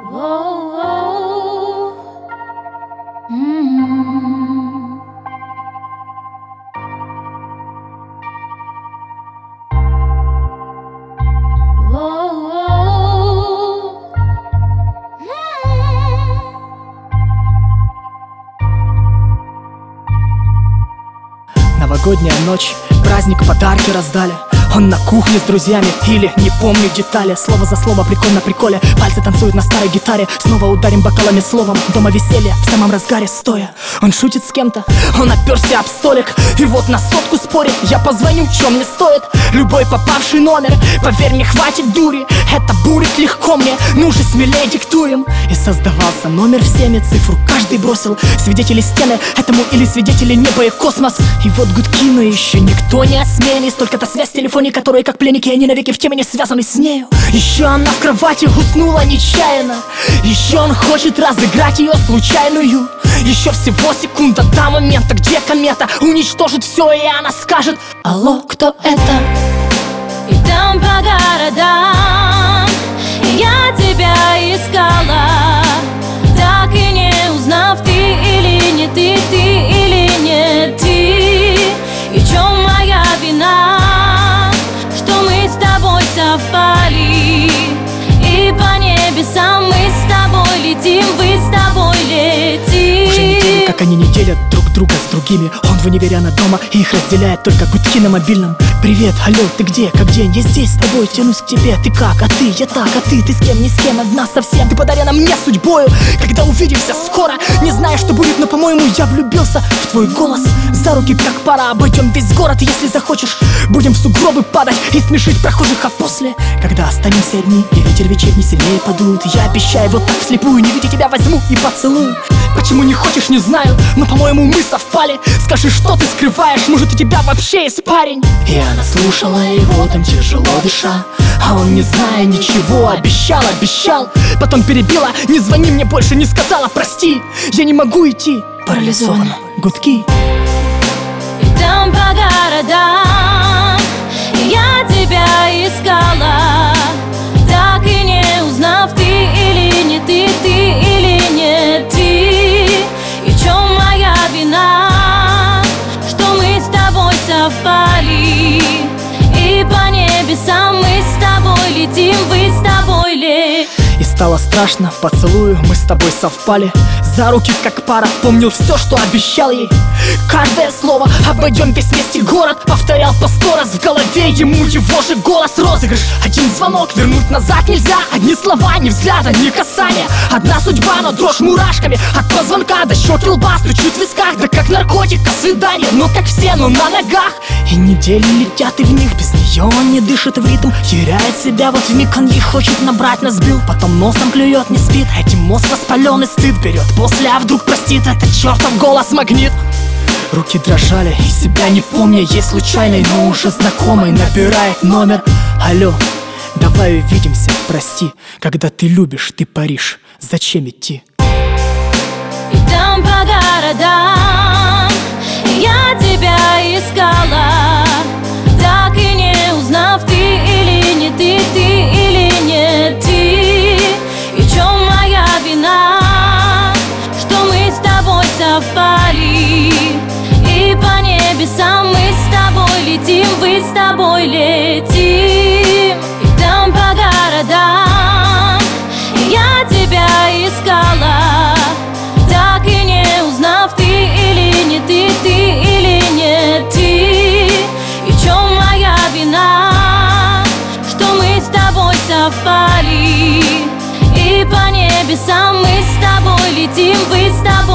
Новогодняя ночь, праздник, подарки раздали. Он на кухне с друзьями или не помню детали. Слово за слово, прикол на приколе. Пальцы танцуют на старой гитаре. Снова ударим бокалами словом. Дома веселье в самом разгаре стоя. Он шутит с кем-то, он оперся об столик. И вот на сотку спорит, я позвоню, чем мне стоит любой попавший номер. Поверь мне, хватит дури, это будет легко мне. Ну же смелее диктуем. И создавался номер всеми, цифру каждый бросил. Свидетели стены этому или свидетели неба и космос. И вот гудки, но еще никто не осмелись. Только-то связь в телефоне, которые как пленники, они навеки в теме не связаны с нею. Еще она в кровати уснула нечаянно. Еще он хочет разыграть ее случайную. Еще всего секунда до момента, где комета уничтожит все, и она скажет: алло, кто это? И там по городам я тебя искала, так и не узнав, ты или не ты, ты или не ты. И в чем моя вина, что мы с тобой совпали, и по небесам мы с тобой летим, вы с тобой летим. Уже неделю, как они не делят друг друга с другими. Он в универе, она дома, и их разделяет только гудки на мобильном. Привет, алло, ты где, как день? Я здесь с тобой, тянусь к тебе. Ты как, а ты, я так, а ты с кем, ни с кем, одна совсем. Ты подарена мне судьбою, когда увидимся скоро. Не знаю, что будет, но, по-моему, я влюбился в твой голос. За руки, как пара, обойдем весь город. Если захочешь, будем в сугробы падать и смешить прохожих. А после, когда останемся одни и ветер вечерний сильнее подует, я обещаю вот так вслепую, не видя тебя, возьму и поцелую. Почему не хочешь, не знаю, но, по-моему, мы совпали. Скажи, что ты скрываешь, может, у тебя вообще есть парень? И она слушала его, там тяжело дыша, а он, не зная ничего, обещал. Потом перебила: не звони мне больше, не сказала прости. Я не могу идти, парализована, гудки. И там по городам я тебя искала, так и не узнав, ты или не ты, ты или не ты. И в чем моя вина, что мы с тобой совпали, и по небесам мы с тобой летим, вы с тобой летим. И стало страшно, поцелую, мы с тобой совпали. За руки, как пара, помнил все, что обещал ей. Каждое слово, обойдем весь вместе город. Повторял по 100 раз в голове ему его же голос. Розыгрыш, один звонок, вернуть назад нельзя. Одни слова, ни взгляда, ни касания. Одна судьба, но дрожь мурашками. От позвонка до щеки лба, стучит в висках. Да как наркотик, а свидание, ну как все, но на ногах. И недели летят, и в них без нее он не дышит в ритм. Теряет себя, вот вмиг он ей хочет набрать, нас сбил. Потом носом клюет, не спит, этим мозг воспаленный стыд берет. После, а вдруг простит, этот чертов голос магнит. Руки дрожали, и себя не помня, ей случайной, но уже знакомой набирает номер. Алло, давай увидимся, прости. Когда ты любишь, ты паришь, зачем идти? И там по городам я тебя искала, так и не узнав, ты или не ты, ты или не ты. И в чем моя вина, что мы с тобой совпали, и по небесам мы с тобой летим, вы с тобой летим. И там по городам я тебя искала, так и не узнав, ты или не ты, ты или не ты. И в чем моя вина, что мы с тобой совпали, и по небесам мы с тобой летим, вы с тобой